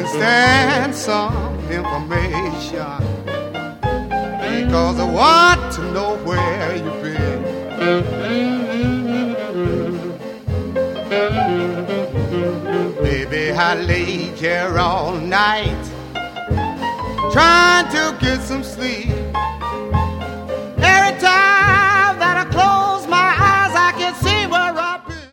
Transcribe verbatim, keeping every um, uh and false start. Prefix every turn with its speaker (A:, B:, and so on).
A: can stand some information, because I want to know where you've been. Baby, I laid here all night trying to get some sleep.